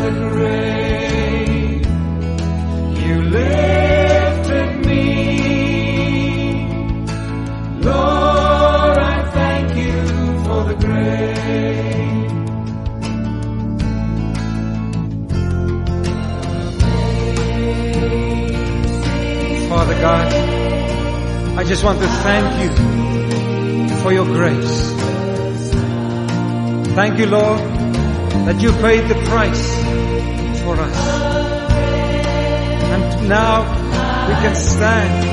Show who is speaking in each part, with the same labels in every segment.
Speaker 1: the grave, you lifted me. Lord, I thank you for the grave. Father God, I just want to thank you for your grace. Thank you, Lord, that you paid the price for us. And now we can stand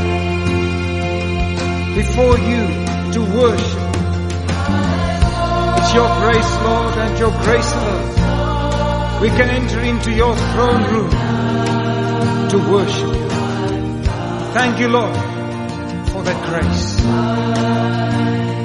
Speaker 1: before you to worship. It's your grace, Lord, and your grace alone. We can enter into your throne room to worship you. Thank you, Lord, for that grace.